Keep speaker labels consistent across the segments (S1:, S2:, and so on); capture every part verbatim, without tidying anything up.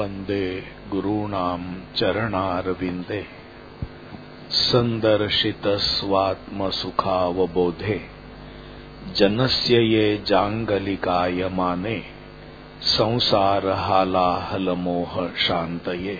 S1: वंदे गुरूणां चरणारविंदे संदर्शित स्वात्मसुखावबोधे जनस्य ये जांगलिकायमाने संसार हालाहलमोह शांतये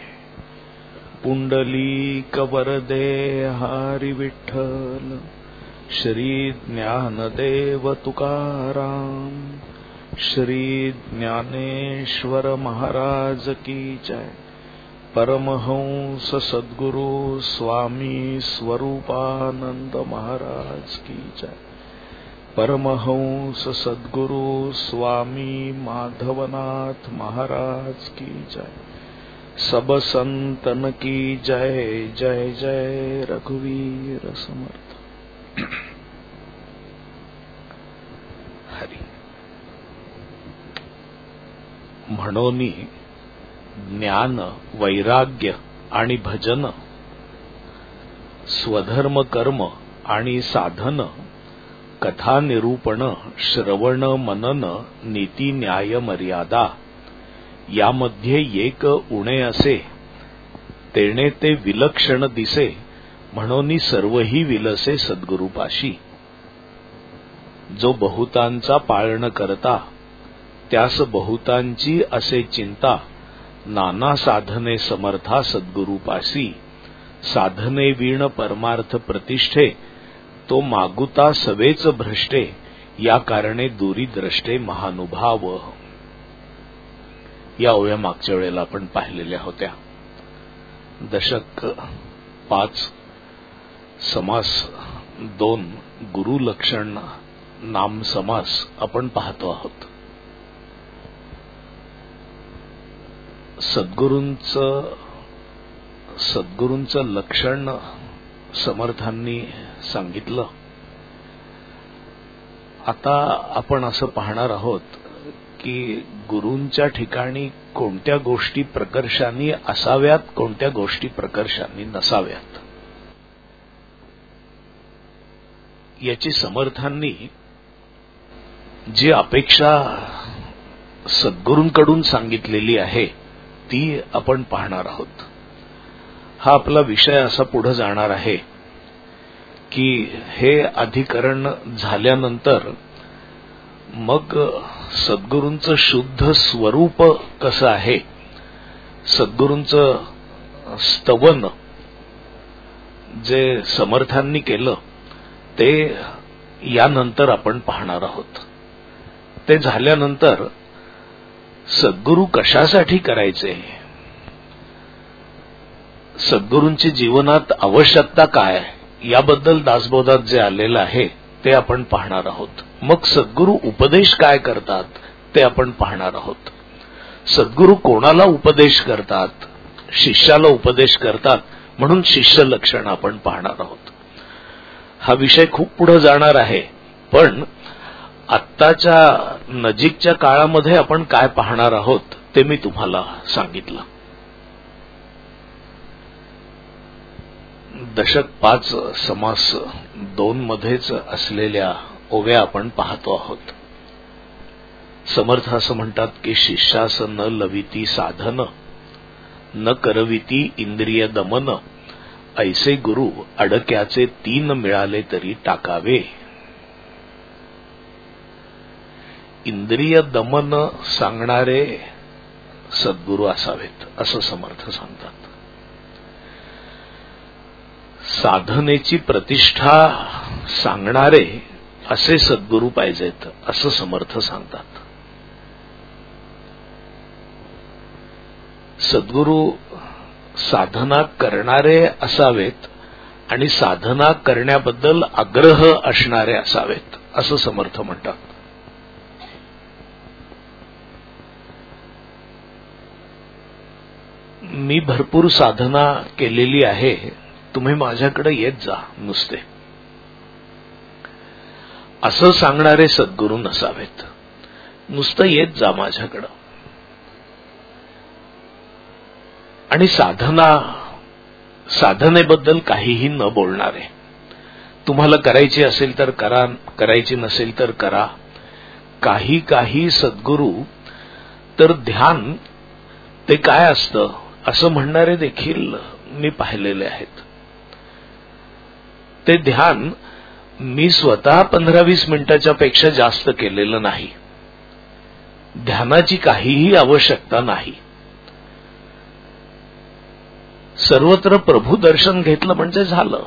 S1: पुंडलीक वरदे हरि विठ्ठल श्री ज्ञानदेव तुकाराम श्री ज्ञानेश्वर महाराज की जय। परमहंस सद्गुरु स्वामी स्वरूपानंद महाराज की जय। परमहंस सद्गुरु स्वामी माधवनाथ महाराज की जय। सब संतन की जय जय जय रघुवीर समर्थ। हरि म्हणोनी ज्ञान वैराग्य आणि भजन स्वधर्म कर्म आणि साधन कथा निरूपण श्रवण मनन नीती न्याय मर्यादा यामध्ये एक उणे असे तेणे ते विलक्षण दिसे म्हणोनी सर्वही विलसे सद्गुरुपाशी। जो बहुतांचा पाळण करता त्यास बहुतांची असे चिंता नाना साधने समर्था सद्गुरुपाशी। साधने वीण परमार्थ प्रतिष्ठे तो मागुता सवेच भ्रष्टे या कारणे दूरी द्रष्टे महानुभाव। या ओव्या मागच्या वेळेला आपण पाहिलेल्या होत्या। दशक पाच समास दोन गुरु लक्षण नाम समास आपण पाहतो आहोत। सद्गुरूंचं सद्गुरूंचं लक्षण समर्थांनी सांगितलं। आता आपण असं पाहणार आहोत की गुरूंच्या ठिकाणी कोणत्या गोष्टी प्रकर्षाने असाव्यात, कोणत्या गोष्टी प्रकर्षाने नसाव्यात, याची समर्थांनी जी अपेक्षा सद्गुरूंकडून सांगितलेली आहे ती आपण पाहणार आहोत। हा आपला विषय असा पुढे जाणार आहे की हे अधिकरण झाल्यानंतर मग सद्गुरूंचं शुद्ध स्वरूप कसं आहे, सद्गुरूंचं स्तवन जे समर्थांनी केलं ते यानंतर आपण पाहणार आहोत। ते झाल्यानंतर सद्गुरू कशासाठी करायचे, सद्गुरूंची जीवनात आवश्यकता काय याबद्दल दासबोधात जे आलेलं आहे ते आपण पाहणार आहोत। मग सद्गुरू उपदेश काय करतात ते आपण पाहणार आहोत। सद्गुरू कोणाला उपदेश करतात, शिष्याला उपदेश करतात म्हणून शिष्य लक्षण आपण पाहणार आहोत। हा विषय खूप पुढे जाणार आहे, पण आत्ताच्या नजीकच्या काळामध्ये आपण काय पाहणार आहोत ते मी तुम्हाला सांगितलं। दशक पाच समास दोन मध्येच असलेल्या ओव्या आपण पाहतो आहोत। समर्थ असं म्हणतात की शिष्यास न लविती साधन न करविती इंद्रिय दमन ऐसे गुरु अडक्याचे तीन मिळाले तरी टाकावे। इंद्रिय दमन सांगणारे सद्गुरू असावेत असं समर्थ सांगतात। साधनेची प्रतिष्ठा सांगणारे असे सद्गुरू पाहिजेत असं समर्थ सांगतात। सद्गुरू साधना करणारे असावेत आणि साधना करण्याबद्दल आग्रह असणारे असावेत असं समर्थ म्हणतात। मी भरपूर साधना केलेली आहे, तुम्ही माझ्याकडे येत जा नुसते असं सांगणारे सद्गुरू नसावेत। नुसतं येत जा माझ्याकडं आणि साधना साधनेबद्दल काहीही न बोलणारे। तुम्हाला करायची असेल तर करा, करायची नसेल तर करा। काही काही सद्गुरू तर ध्यान ते काय असतं असं म्हणणारे देखील मी पाहिलेले आहेत. ते ध्यान मी स्वतः पंधरा वीस मिनिटाच्या पेक्षा जास्त केलेलं नाही. ध्यानाची काहीही आवश्यकता नाही. सर्वत्र प्रभू दर्शन घेतलं म्हणजे झालं.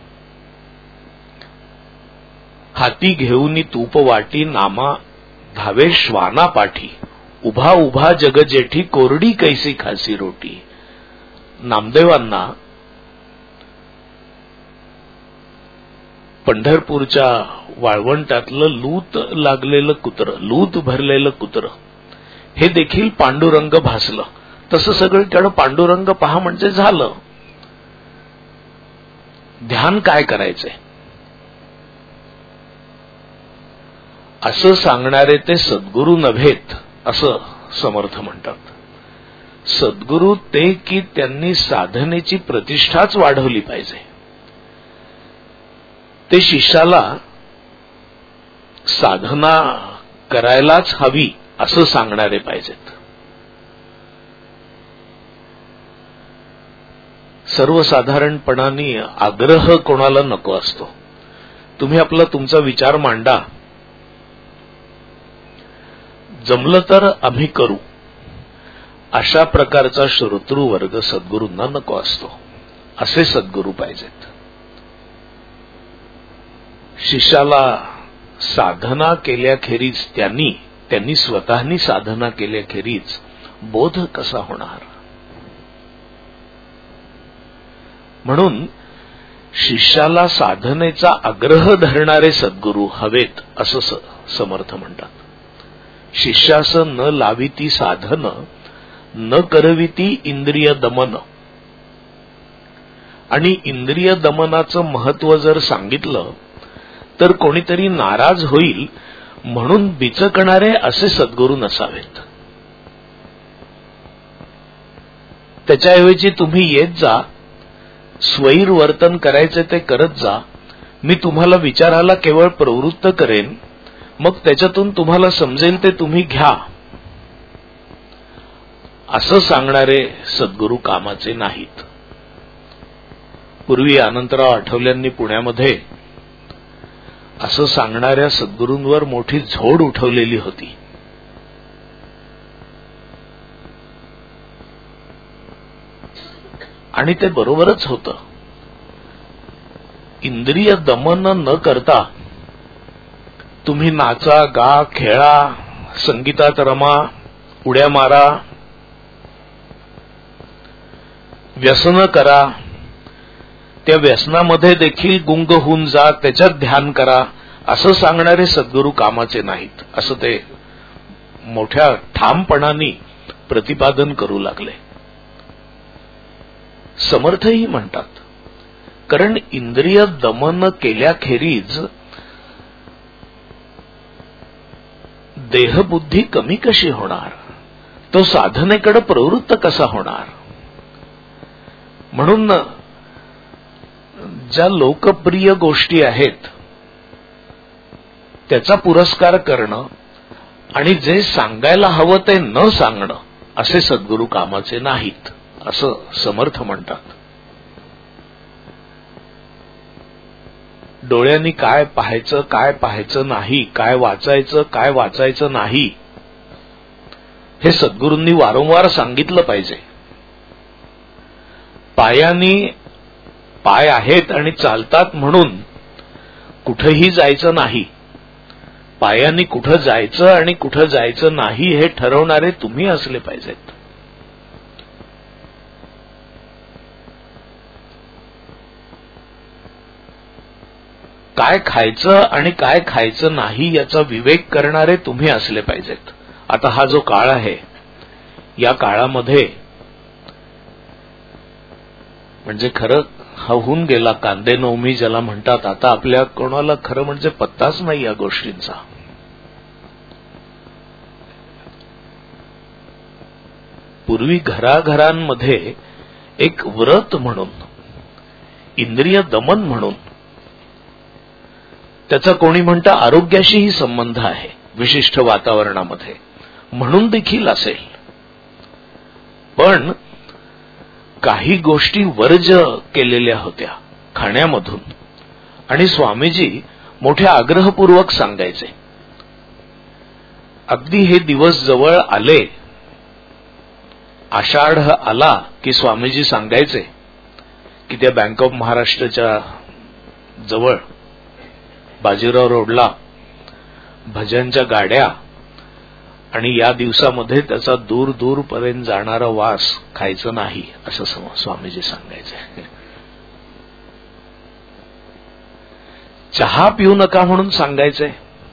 S1: हाती घेऊनी तूप वाटी नामा धावे श्वाना पाठी उभा उभा जग जेठी कोरडी कैसी खासी रोटी. नामदेवांना पंढरपूरच्या वाळवंटातलं लूत लागलेलं कुत्र, लूत भरलेलं कुत्र हे देखील पांडुरंग भासलं. तसं सगळीकडे पांडुरंग पहा म्हणजे झालं. ध्यान काय करायचंय असं सांगणारे ते सद्गुरू नव्हेत असं समर्थ म्हणतात. सद्गुरू ते की त्यांनी साधनेची प्रतिष्ठाच वाढवली पाहिजे. ते शिष्याला साधना करायलाच हवी असं सांगणारे पाहिजेत. सर्वसाधारणपणाने आग्रह कोणाला नको असतो. तुम्ही आपला तुमचा विचार मांडा, जमलं तर आम्ही करू अशा प्रकारचा श्रोतृवर्ग सद्गुरूंना नको असतो. असे सद्गुरू पाहिजेत. शिष्याला साधना केल्याखेरीज त्यांनी त्यांनी स्वतःनी साधना केल्याखेरीज बोध कसा होणार. म्हणून शिष्याला साधनेचा आग्रह धरणारे सद्गुरू हवेत असं समर्थ म्हणतात. शिष्यास न लाविती साधन न करविती इंद्रिय दमन. आणि इंद्रिय दमनाचं महत्व जर सांगितलं तर कोणीतरी नाराज होईल म्हणून बिचकणारे असे सद्गुरू नसावेत. त्याच्याऐवजी तुम्ही येत जा, स्वैर वर्तन करायचे ते करत जा, मी तुम्हाला विचाराला केवळ प्रवृत्त करेन, मग त्याच्यातून तुम्हाला समजेल ते तुम्ही घ्या असं सांगणारे सद्गुरू कामाचे नाहीत. पूर्वी अनंतराव आठवल्यांनी पुण्यामध्ये असं सांगणाऱ्या सद्गुरूंवर मोठी झोड उठवलेली होती. आणि ते बरोबरच होतं. इंद्रिय दमन न करता तुम्ही नाचा, गा, खेळा, संगीतात रमा, उड्या मारा, व्यसन करा, त्या व्यसनामध्ये देखील गुंग होऊन जा, त्याच्यात ध्यान करा असं सांगणारे सद्गुरू कामाचे नाहीत असं ते मोठ्या ठामपणाने प्रतिपादन करू लागले. समर्थही म्हणतात, कारण इंद्रिय दमन केल्याखेरीज देहबुद्धी कमी कशी होणार, तो साधनेकडे प्रवृत्त कसा होणार. म्हणून ज्या लोकप्रिय गोष्टी आहेत त्याचा पुरस्कार करणं आणि जे सांगायला हवं ते न सांगणं असे सद्गुरू कामाचे नाहीत असं समर्थ म्हणतात. डोळ्यांनी काय पाहायचं, काय पाहायचं नाही, काय वाचायचं, काय वाचायचं नाही हे सद्गुरूंनी वारंवार सांगितलं पाहिजे. पायानी पाय आहेत आणि चालतात म्हणून कुठेही जायचं नाही. पायानी कुठं जायचं आणि कुठं जायचं नाही हे ठरवणारे तुम्ही असले पाहिजेत. काय खायचं आणि काय खायचं नाही याचा विवेक करणारे तुम्ही असले पाहिजेत. आता हा जो काळ आहे या काळामध्ये म्हणजे खरं हा होऊन गेला कांदे नवमी ज्याला म्हणतात. आता आपल्या कोणाला खरं म्हणजे पत्ताच नाही या गोष्टींचा. पूर्वी घराघरांमध्ये एक व्रत म्हणून, इंद्रिय दमन म्हणून, त्याचा कोणी म्हणतं आरोग्याशीही संबंध आहे विशिष्ट वातावरणामध्ये म्हणून देखील असेल. पण काही गोष्टी वर्ज केलेल्या होत्या खाण्यामधून, आणि स्वामीजी मोठ्या आग्रहपूर्वक सांगायचे. अगदी हे दिवस जवळ आले, आषाढ आला की स्वामीजी सांगायचे की त्या बँक ऑफ महाराष्ट्राच्या जवळ बाजीराव रोडला भजनच्या गाड्या, आणि या दिवसामध्ये त्याचा दूर दूर पर्यंत जाणारा वास खायचं नाही असं स्वामीजी सांगायचे. चहा पिऊ नका म्हणून सांगायचे.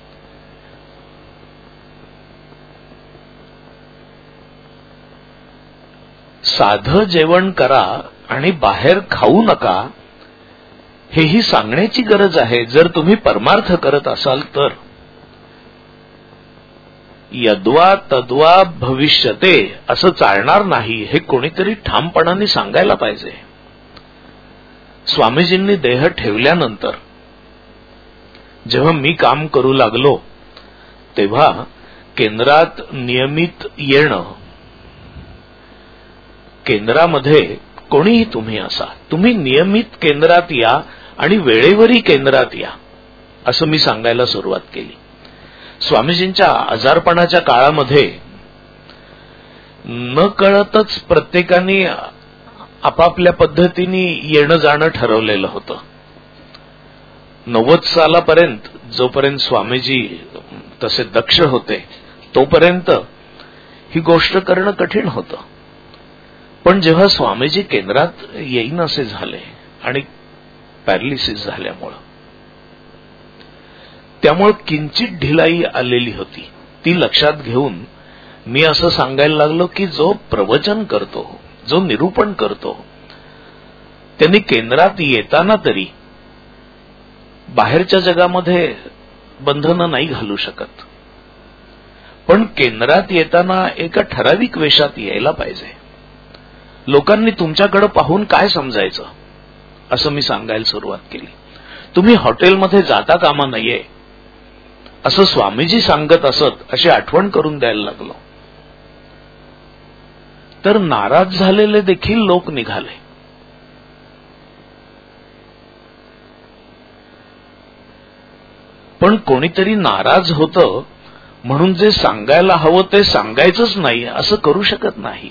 S1: साधं जेवण करा आणि बाहेर खाऊ नका, हेही सांगण्याची गरज आहे जर तुम्ही परमार्थ करत असाल तर. यद्वा तद्वा भविष्यते असं चालणार नाही, हे कोणीतरी ठामपणाने सांगायला पाहिजे. स्वामीजींनी देह ठेवल्यानंतर जेव्हा मी काम करू लागलो तेव्हा केंद्रात नियमित येणं, केंद्रामध्ये कोणीही तुम्ही असा, तुम्ही नियमित केंद्रात या आणि वेळेवरही केंद्रात या असं मी सांगायला सुरुवात केली. स्वामीजींच्या आजारपणाच्या काळामध्ये न कळतच प्रत्येकाने आपापल्या पद्धतीने येणं जाणं ठरवलेलं होतं. नव्वद सालापर्यंत जोपर्यंत स्वामीजी तसे दक्ष होते तोपर्यंत ही गोष्ट करणं कठीण होतं. पण जेव्हा स्वामीजी केंद्रात येईन असे झाले आणि पॅरालिसिस झाल्यामुळं, त्यामुळे किंचित ढिलाई आलेली होती, ती लक्षात घेऊन मी असं सांगायला लागलो की जो प्रवचन करतो, जो निरूपण करतो, त्यांनी केंद्रात येताना तरी बाहेरच्या जगामध्ये बंधनं नाही घालू शकत, पण केंद्रात येताना एका ठराविक वेशात यायला पाहिजे. लोकांनी तुमच्याकडे पाहून काय समजायचं असं मी सांगायला सुरुवात केली. तुम्ही हॉटेलमध्ये जाता कामा नाहीये असं स्वामीजी सांगत असत अशी आठवण करून द्यायला लागलो. तर नाराज झालेले देखील लोक निघाले. पण कोणीतरी नाराज होतं म्हणून जे सांगायला हवं ते सांगायचंच नाही असं करू शकत नाही.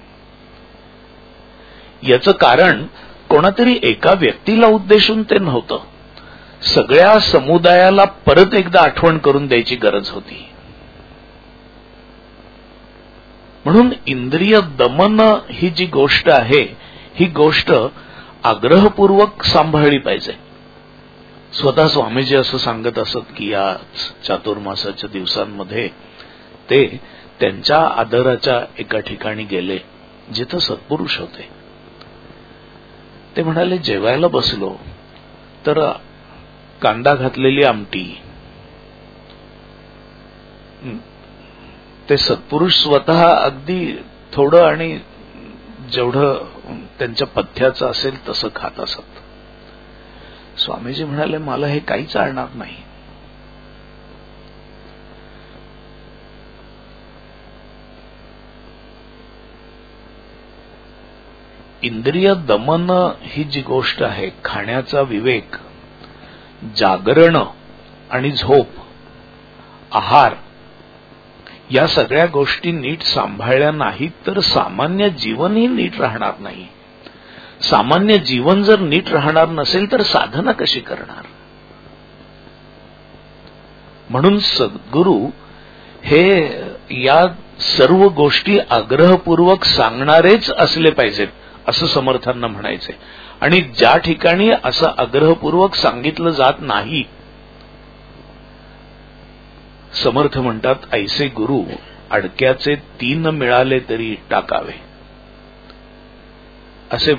S1: याचं कारण कोणातरी एका व्यक्तीला उद्देशून ते नव्हतं, सगळ्या समुदायाला परत एकदा आठवण करून द्यायची गरज होती. म्हणून इंद्रिय दमन ही जी गोष्ट आहे, ही गोष्ट आग्रहपूर्वक सांभाळली पाहिजे. स्वतः स्वामीजी असं सांगत असत की या चातुर्मासाच्या दिवसांमध्ये ते त्यांच्या आदराच्या एका ठिकाणी गेले जिथं सत्पुरुष होते. ते म्हणाले, जेवायला बसलो तर कांदा घातलेली आमटी, ते सत्पुरुष स्वतः अगदी थोडं आणि जेवढं त्यांच्या पथ्याचं असेल तसं खात असत. स्वामीजी म्हणाले, मला हे काही चालणार नाही. इंद्रिय दमन ही जी गोष्ट आहे, खाण्याचा विवेक, जागरण आणि झोप, आहार, या सगळ्या गोष्टी नीट सांभाळल्या नाहीत तर सामान्य जीवनही नीट राहणार नाही. सामान्य जीवन जर नीट राहणार नसेल तर साधना कशी करणार? म्हणून सद्गुरू हे या सर्व गोष्टी आग्रहपूर्वक सांगणारेच असले पाहिजेत असं समर्थांना म्हणायचे. आणि ज्या ठिकाणी असं आग्रहपूर्वक सांगितलं जात नाही, समर्थ म्हणतात, ऐसे गुरु अडक्याचे तीन मिळाले तरी टाकावे. असे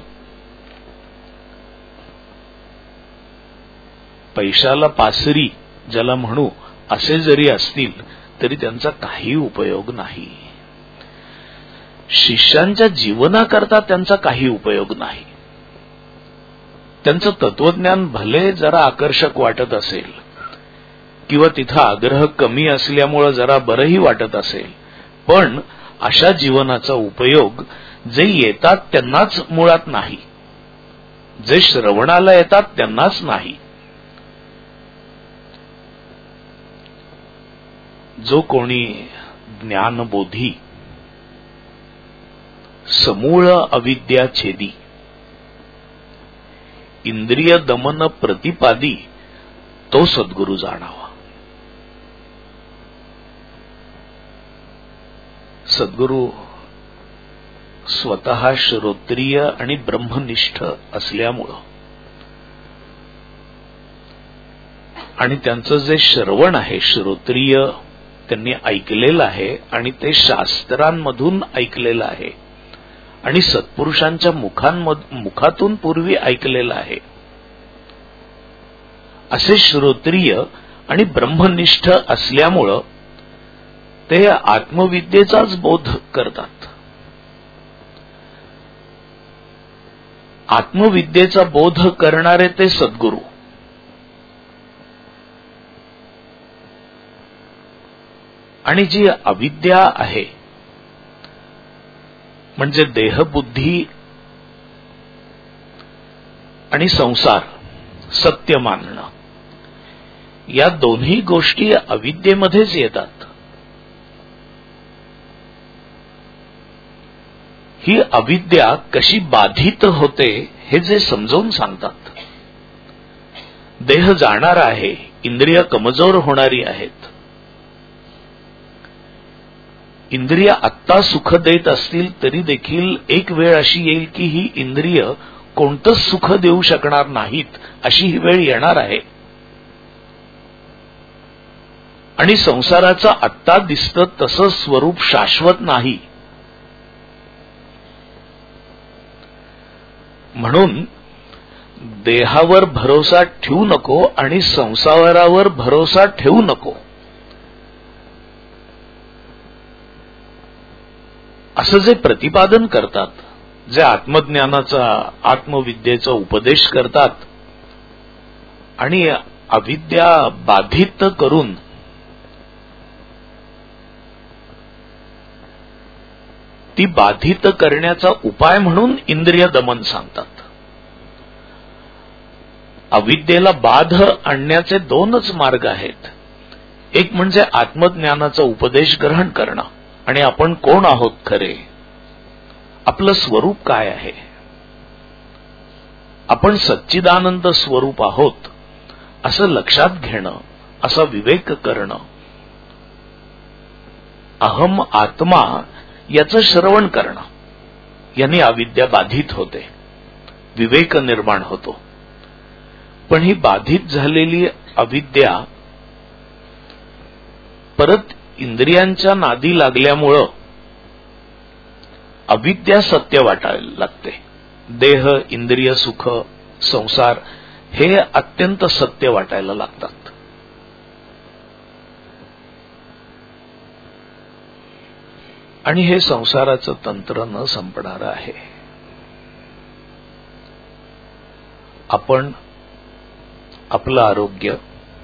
S1: पैशाला पासरी ज्याला म्हणू असे जरी असतील तरी त्यांचा काही उपयोग नाही. शिष्यांच्या जीवनाकरता त्यांचा काही उपयोग नाही. त्यांचं तत्वज्ञान भले जरा आकर्षक वाटत असेल किंवा तिथं आग्रह कमी असल्यामुळे जरा बरंही वाटत असेल, पण अशा जीवनाचा उपयोग जे येतात त्यांनाच मुळात नाही, जे श्रवणाला येतात त्यांनाच नाही. जो कोणी ज्ञानबोधी समूळ अविद्या छेदी इंद्रिय दमन प्रतिपादी तो सद्गुरु जाणावा. सद्गुरु स्वतः श्रोत्रिय आणि ब्रह्मनिष्ठ असल्यामुळं आणि त्यांचं जे श्रवण आहे श्रोत्रिय, त्यांनी ऐकलेलं आहे आणि ते शास्त्रांमधून ऐकलेलं आहे आणि सत्पुरुषांच्या मुखांमधून मुखातून पूर्वी ऐकलेलं आहे. असे श्रोत्रिय आणि ब्रह्मनिष्ठ असल्यामुळं ते आत्मविद्येचाच बोध करतात. आत्मविद्येचा बोध करणारे ते सद्गुरु. आणि जी अविद्या आहे म्हणजे देहबुद्धी आणि संसार सत्य मानणं, या दोन्ही गोष्टी अविद्येमध्येच येतात. ही अविद्या कशी बाधित होते हे जे समजावून सांगतात. देह जाणार आहे, इंद्रिय कमजोर होणारी आहेत. इंद्रिय आत्ता सुख देत असतील तरी देखील एक वेळ अशी येईल की ही इंद्रिय कोणतंच सुख देऊ शकणार नाहीत, अशी ही वेळ येणार आहे. आणि संसाराचं आत्ता दिसतं तसं स्वरूप शाश्वत नाही. म्हणून देहावर भरोसा ठेवू नको आणि संसारावर भरोसा ठेवू नको, असं जे प्रतिपादन करतात, जे आत्मज्ञानाचा आत्मविद्येचा उपदेश करतात आणि अविद्या बाधित करून ती बाधित करण्याचा उपाय म्हणून इंद्रिय दमन सांगतात. अविद्येला बाध आणण्याचे दोनच मार्ग आहेत. एक म्हणजे आत्मज्ञानाचा उपदेश ग्रहण करणं आणि आपण कोण आहोत खरे, आपलं स्वरूप काय आहे, आपण सच्चिदानंद स्वरूप आहोत असं लक्षात घेणं, असा विवेक करणं. अहम आत्मा याचं श्रवण करणं, यांनी अविद्या बाधित होते, विवेक निर्माण होतो. पण ही बाधित झालेली अविद्या परत इंद्रियांच्या नादी लागल्यामुळं अविद्या सत्य वाटायला लागते. देह, इंद्रिय, सुख, संसार हे अत्यंत सत्य वाटायला लागतात. आणि हे संसाराचं तंत्र न संपणारं आहे. आपण आपलं आरोग्य,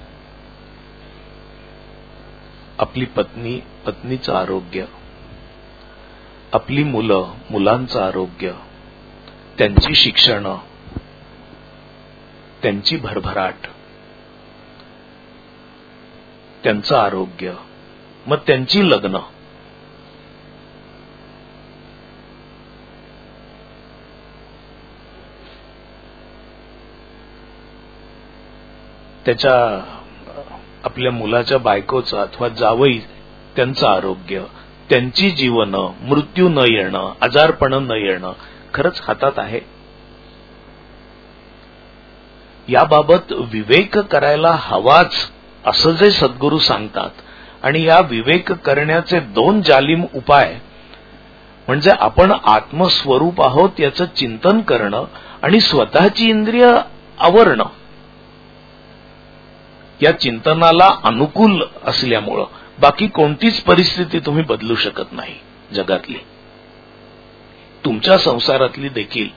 S1: आपली पत्नी, पत्नीचं आरोग्य, आपली मुलं, मुलांचं आरोग्य, त्यांची शिक्षणं, त्यांची भरभराट, त्यांचं आरोग्य, मग त्यांची लग्न, त्याच्या आपल्या मुलाच्या बायकोचं अथवा जावई त्यांचं आरोग्य, त्यांची जीवनं, मृत्यू न येणं, आजारपण न येणं खरंच हातात आहे. याबाबत विवेक करायला हवाच असं जे सद्गुरू सांगतात. आणि या विवेक करण्याचे दोन जालिम उपाय म्हणजे आपण आत्मस्वरूप आहोत याचं चिंतन करणं आणि स्वतःची इंद्रिय आवरणं. या चिंतनाला अनुकूल असल्यामुळं बाकी कोणतीच परिस्थिती तुम्ही बदलू शकत नाही जगातली, तुमच्या संसारातली देखील.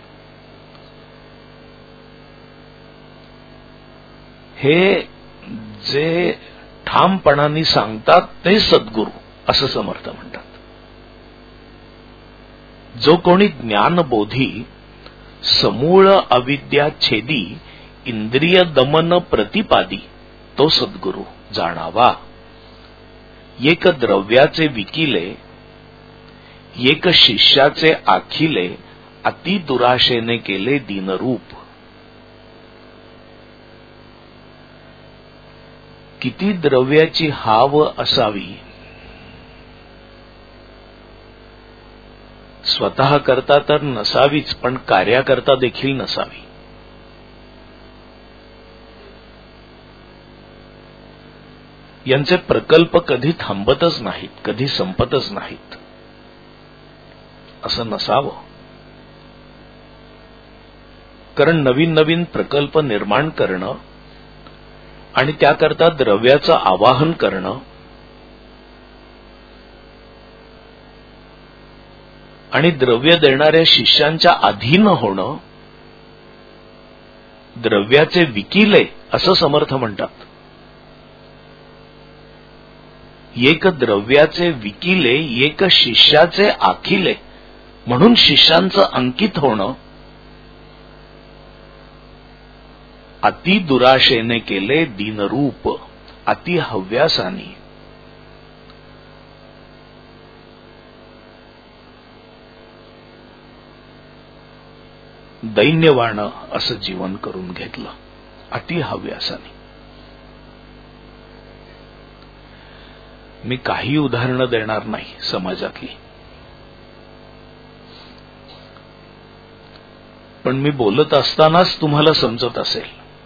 S1: हे जे ठामपणाने सांगतात ते सद्गुरू असं समर्थ म्हणतात. जो कोणी ज्ञानबोधी समूळ अविद्या छेदी इंद्रिय दमन प्रतिपादी तो सद्गुरू जाणावा. एक द्रव्याचे विकिले एक शिष्याचे आखिले अति दुराशेने केले दीनरूप. किती द्रव्याची हाव असावी, स्वतः करता तर नसावीच, पण कार्याकरता देखील नसावी. यांचे प्रकल्प कधी थांबतच नाहीत, कधी संपतच नाहीत. असं नसावं, कारण नवीन नवीन प्रकल्प निर्माण करणं आणि त्याकरता द्रव्याचं आवाहन करणं आणि द्रव्य देणाऱ्या शिष्यांच्या अधीन होणं, द्रव्याचे विकिले असं समर्थ म्हणतात. एक द्रव्याचे विकिले एक शिष्याचे आखिले, म्हणून शिष्यांचं अंकित होणं. अति दुराशेने केले दीनरूप, अति हव्यासानी. दैन्यवाणं असं जीवन करून घेतलं, अति हव्यासानी. मी काही उदाहरणं देणार नाही समाजातली, पण मी बोलत असतानाच तुम्हाला समजत असेल.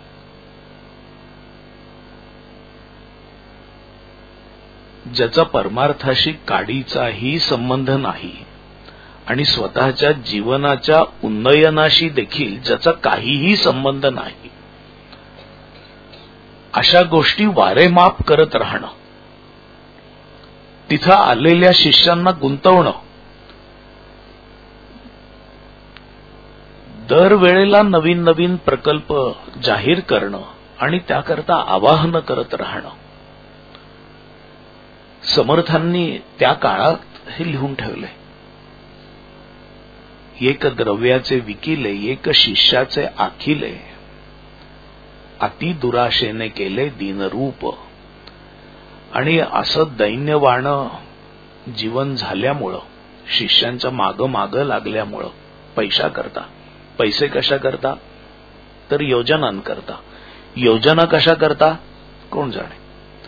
S1: ज्याचा परमार्थाशी काडीचाही संबंध नाही आणि स्वतःच्या जीवनाच्या उन्नयनाशी देखील ज्याचा काहीही संबंध नाही, अशा गोष्टी वारेमाप करत राहणं, तिथं आलेल्या शिष्यांना गुंतवणं, दरवेळेला नवीन नवीन प्रकल्प जाहीर करणं आणि त्याकरता आवाहन करत राहणं. समर्थांनी त्या काळात हे लिहून ठेवले. एक द्रव्याचे विकिले एक शिष्याचे आखिले, अति दुराशेने केले दीनरूप. आणि असं दैन्यवाणं जीवन झाल्यामुळं, शिष्यांच्या मागं मागं लागल्यामुळं, पैसा करता. पैसे कशा करता? तर योजनांकरता. योजना कशा करता? कोण जाणे.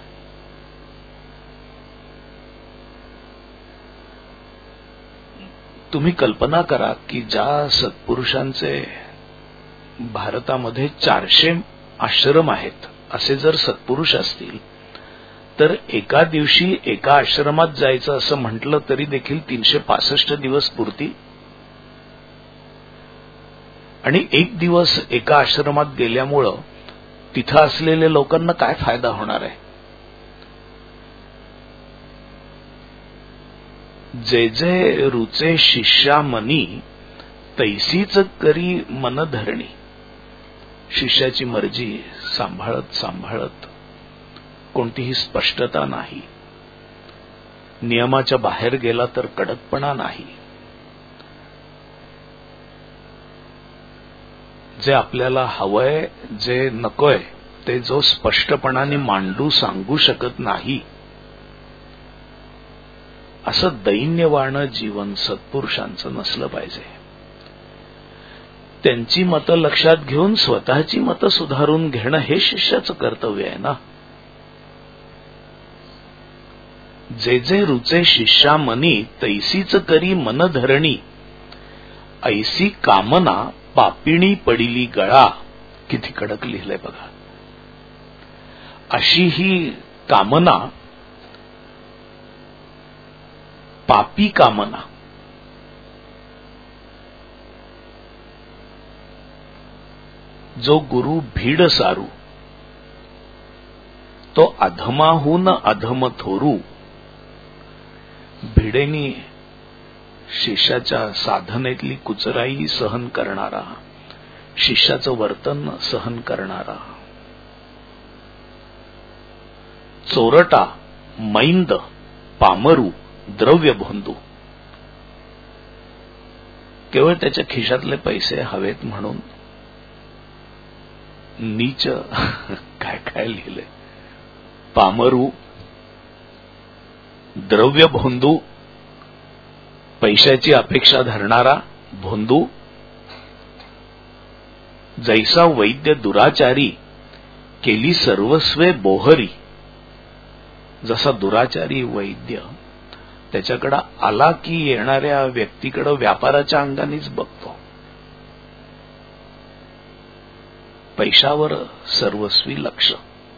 S1: तुम्ही कल्पना करा की ज्या सत्पुरुषांचे भारतामध्ये चारशे आश्रम आहेत, असे जर सत्पुरुष असतील तर एका दिवशी एका आश्रमात जायचं असं म्हटलं तरी देखील तीनशे पासष्ट दिवस पुरती. आणि एक दिवस एका आश्रमात गेल्यामुळं तिथं असलेल्या लोकांना काय फायदा होणार आहे? जे जे रुचे शिष्या मनी तैसीच करी मन धरणी. शिष्याची मर्जी सांभाळत सांभाळत, कोणतीही स्पष्टता नाही, नियमाच्या बाहेर गेला तर कडकपणा नाही. जे आपल्याला हवंय, जे नकोय ते जो स्पष्टपणाने मांडू सांगू शकत नाही, असं दैन्यवाणं जीवन सत्पुरुषांचं नसलं पाहिजे. त्यांची मतं लक्षात घेऊन स्वतःची मतं सुधारून घेणं हे शिष्याचं कर्तव्य आहे ना. जे जे रुचे शिष्या मनी तैसीच करी मन धरणी. ऐसी कामना पापिणी पडिली गळा. किती कडक लिहिलंय बघा. अशी ही कामना, पापी कामना, जो गुरु भीड सारू तो अधमाहून अधम थोरू. भिडेनी शिष्याच्या साधनेतली कुचराई सहन करणारा, शिष्याचं वर्तन सहन करणारा, चोरटा, मैंद, पामरू, द्रव्यभोंदू. केवळ त्याच्या खिशातले पैसे हवेत म्हणून नीच काय काय लिहिले. पामरू, द्रव्य भोंदू, पैशाची अपेक्षा धरणारा भोंदू, जैसा वैद्य दुराचारी केली सर्वस्वे बोहरी. जसा दुराचारी वैद्य त्याच्याकडे आला की येणाऱ्या व्यक्तीकडे व्यापाराच्या अंगानेच बघतो, पैशावर सर्वस्वी लक्ष.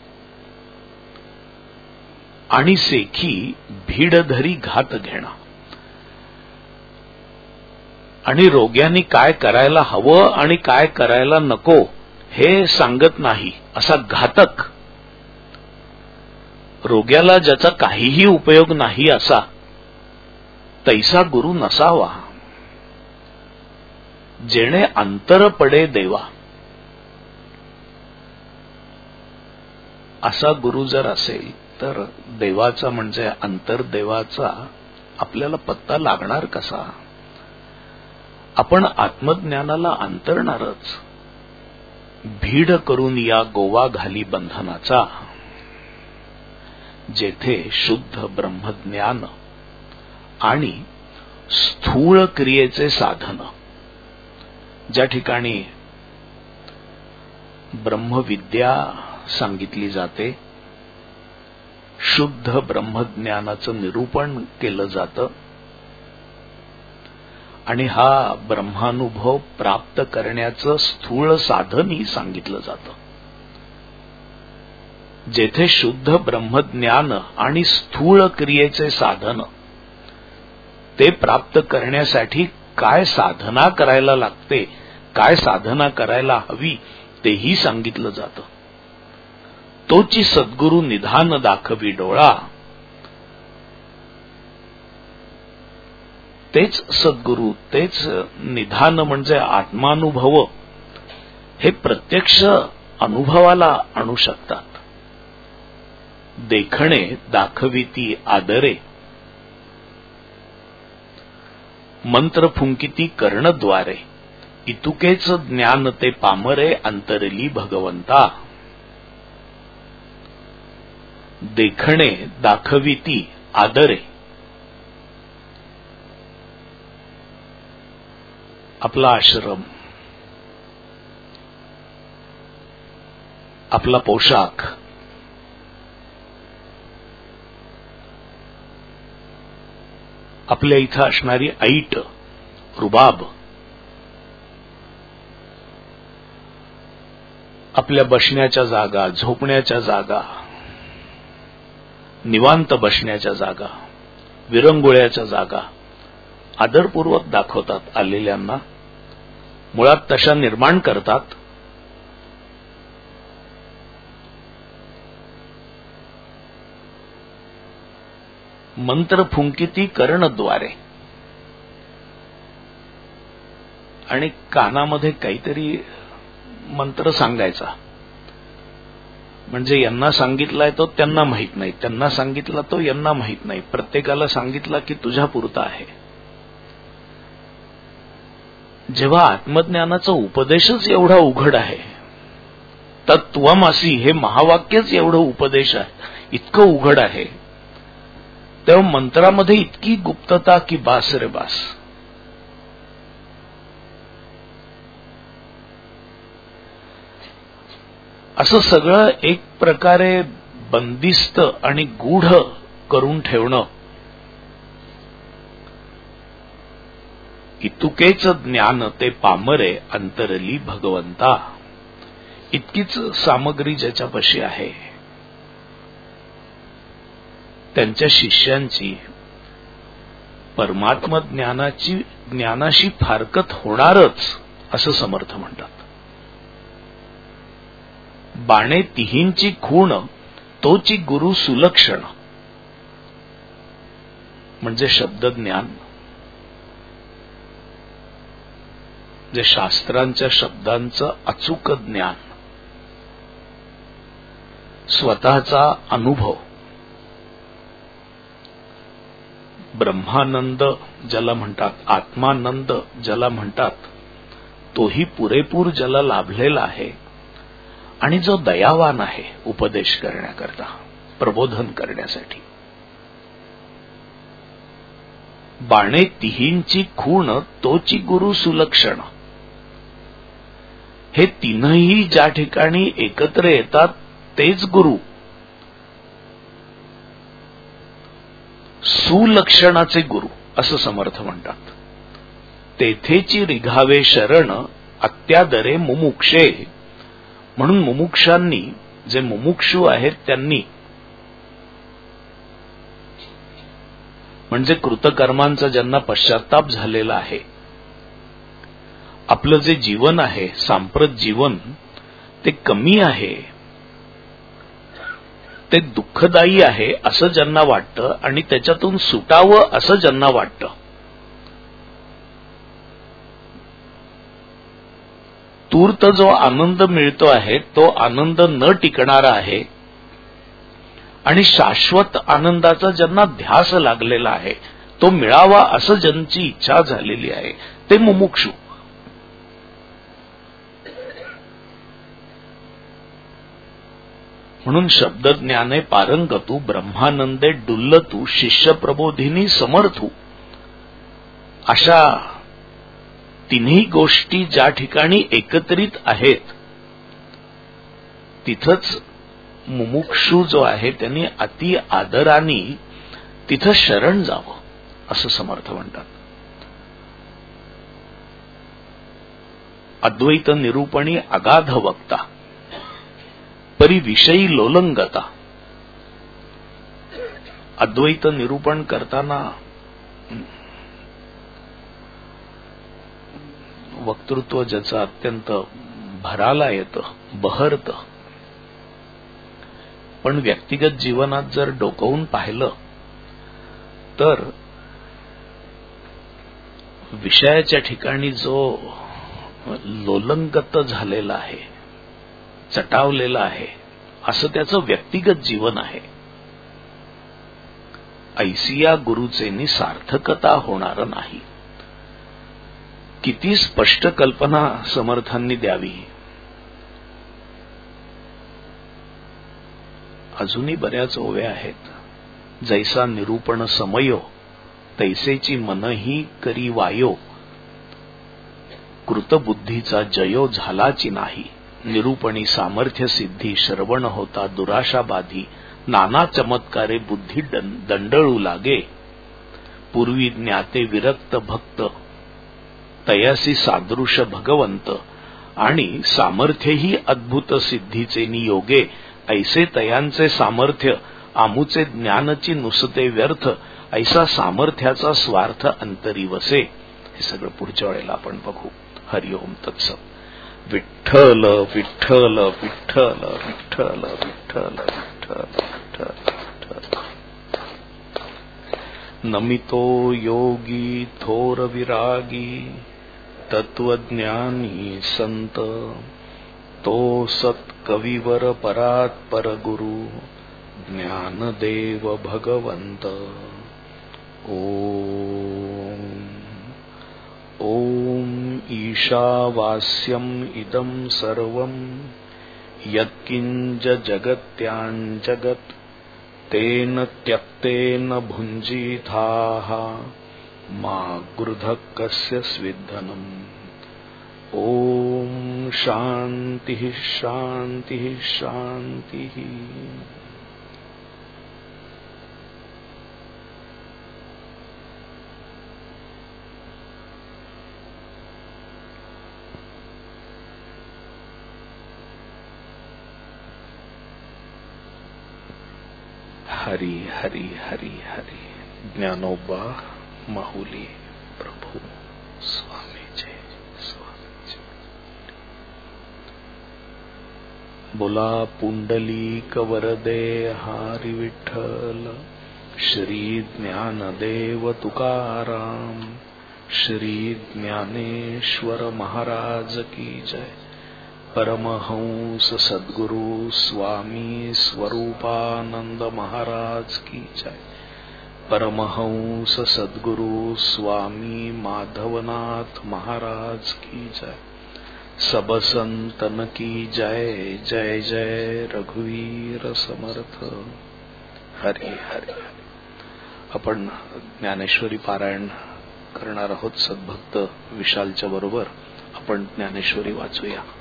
S1: आणि सेखी भीड धरी घात घेणं. आणि रोग्यांनी काय करायला हवं आणि काय करायला नको हे सांगत नाही असा घातक. रोग्याला ज्याचा काहीही उपयोग नाही असा तैसा गुरु नसावा. जेणे अंतर पडे देवा. असा गुरु जर असेल तर देवाचा म्हणजे अंतर्देवाचा आपल्याला पत्ता लागणार कसा. आपण आत्मज्ञानाला अंतरणारच. भीड करून या गोवा घाली बंधनाचा. जेथे शुद्ध ब्रह्मज्ञान आणि स्थूळ क्रियेचे साधन, ज्या ठिकाणी ब्रह्मविद्या सांगितली जाते, शुद्ध ब्रह्मज्ञानाचं निरूपण केलं जातं आणि हा ब्रह्मानुभव प्राप्त करण्याचं स्थूळ साधनही सांगितलं जातं. जेथे शुद्ध ब्रह्मज्ञान आणि स्थूळ क्रियेचे साधन, ते प्राप्त करण्यासाठी काय साधना करायला लागते, काय साधना करायला हवी तेही सांगितलं जातं. तोची सद्गुरु निधान दाखवी डोळा. तेच सद्गुरु, तेच निधान म्हणजे आत्मानुभव हे प्रत्यक्ष अनुभवाला आणू शकतात. देखणे दाखविती आदरे, मंत्र फुंकिती कर्णद्वारे. इतुकेच ज्ञान ते पामरे अंतरली भगवंता. देखणे दाखविती आदरे. आपला आश्रम, आपला पोशाख, आपल्या इथं असणारी ऐट, रुबाब, आपल्या बसण्याच्या जागा, झोपण्याच्या जागा, निवांत बसण्याच्या जागा, विरंगुळ्याच्या जागा आदरपूर्वक दाखवतात आलेल्यांना. मुळात तशा निर्माण करतात. मंत्र फुंकिती कर्णद्वारे. आणि कानामध्ये काहीतरी मंत्र सांगायचा, म्हणजे यांना सांगितलाय तो त्यांना माहित नाही, त्यांना सांगितला तो यांना माहित नाही, प्रत्येकाला सांगितला की तुझ्या पुरता आहे. जेव्हा आत्मज्ञानाचा उपदेशच एवढा उघड आहे, तत्त्वमसि हे महावाक्यच एवढं उपदेश आहे, इतकं उघड आहे, तेव्हा मंत्रामध्ये इतकी गुप्तता की बास रे बास. असं सगळं एक प्रकारे बंदिस्त आणि गूढ करून ठेवणं. इतुकेच ज्ञान ते पामरे अंतरली भगवंता. इतकीच सामग्री ज्याच्यापाशी आहे त्यांच्या शिष्यांची परमात्म ज्ञानाची ज्ञानाशी फारकत होणारच असं समर्थ म्हणतात. बाणे तिहींची खूण तोची गुरु सुलक्षण. म्हणजे शब्दज्ञान, जे शास्त्रांच्या शब्दांचं अचूक ज्ञान, स्वतःचा अनुभव, ब्रह्मानंद ज्याला म्हणतात, आत्मानंद ज्याला म्हणतात, तोही पुरेपूर ज्याला लाभलेला आहे आणि जो दयावान आहे उपदेश करण्याकरता, प्रबोधन करण्यासाठी. बाणे तिहींची खूण तोची गुरु सुलक्षण, हे तीनही ज्या ठिकाणी एकत्र येतात तेच गुरु. सुलक्षणाचे गुरु असं समर्थ म्हणतात. तेथेची रिघावे शरण अत्यादरे मुमुक्षे, म्हणून मुमुक्षांनी, जे मुमुक्षू आहेत त्यांनी, म्हणजे कृतकर्मांचा ज्यांना पश्चाताप झालेला आहे, आपलं जे जीवन आहे सांप्रत जीवन ते कमी आहे, ते दुःखदायी आहे असं ज्यांना वाटतं आणि त्याच्यातून सुटावं असं ज्यांना वाटतं, तूर्त जो आनंद मिळतो आहे तो आनंद न टिकणारा आहे आणि शाश्वत आनंदाचा ज्यांना ध्यास लागलेला आहे, तो मिळावा असं ज्यांची इच्छा झालेली आहे, ते मुमुक्षू. म्हणून शब्दज्ञाने पारंगतू, ब्रह्मानंदे डुल्लतू, शिष्य प्रबोधिनी समर्थू, अशा तिन्ही गोष्टी ज्या ठिकाणी एकत्रित आहेत तिथंच मुमुक्षू जो आहे त्यांनी अति आदराने तिथं शरण जावं असं समर्थ म्हणतात. अद्वैत निरूपणी अगाध वक्ता, परी विषयी लोलंगता. अद्वैत निरूपण करताना वक्तृत्व ज्याचं अत्यंत भराला येतं, बहरतं, पण व्यक्तिगत जीवनात जर डोकवून पाहिलं तर विषयाच्या ठिकाणी जो लोलंगत झालेला आहे, चटावलेला आहे, असं त्याचं व्यक्तिगत जीवन आहे. ऐसिया गुरुचेनी सार्थकता होणार नाही. किती स्पष्ट कल्पना समर्थांनी द्यावी. अजूनही बऱ्याच ओव्या आहेत. जैसा निरूपण समयो तैसेची मनही करी वायो, कृतबुद्धीचा जयो झालाची नाही, निरूपणी सामर्थ्य सिद्धी श्रवण होता दुराशा बाधी, नाना चमत्कारे बुद्धी दंडळू लागे, पूर्वी ज्ञाते विरक्त भक्त तयासी सादृश भगवंत, आणि सामर्थ्यही अद्भुत सिद्धीचे नियोगे, ऐसे तयांचे सामर्थ्य आमुचे ज्ञानची नुसते व्यर्थ, ऐसा सामर्थ्याचा स्वार्थ अंतरी वसे. हे सगळं पुढच्या वेळेला आपण बघू. हरिओम तत्सत. विठ्ठल विठ्ठल विठ्ठल विठ्ठल विठ्ठल विठ्ठल विठ्ठल. नमितो योगी थोर विरागी, तत्वज्ञानी संत, तो सत्कविवर परात्पर गुरु, ज्ञानदेव भगवंत. ओम ओम ईशावास्यम इदं सर्वं यत्किंच जगत्याञ्जगत्, तेन त्यक्तेन भुञ्जीथाः मा गृधः कस्य स्विद्धनम्. ओम शांति शांति शांति. हरि हरि हरि हरि. ज्ञानोबा माहुली प्रभु स्वामी जय स्वामी जय. बोला पुंडलीक वरदे हरी विठ्ठल. श्री ज्ञानदेव तुकाराम, श्री ज्ञानेश्वर महाराज की जय. परमहंस सद्गुरु स्वामी स्वरूपानंद महाराज की जय. परमहंस सद्गुरु स्वामी माधवनाथ महाराज की जय। सब संतन की जय। जय जय रघुवीर समर्थ। हरे हरे। आपण ज्ञानेश्वरी पारायण करणार आहोत। सद्भक्त विशालच्या बरोबर आपण ज्ञानेश्वरी वाचूया।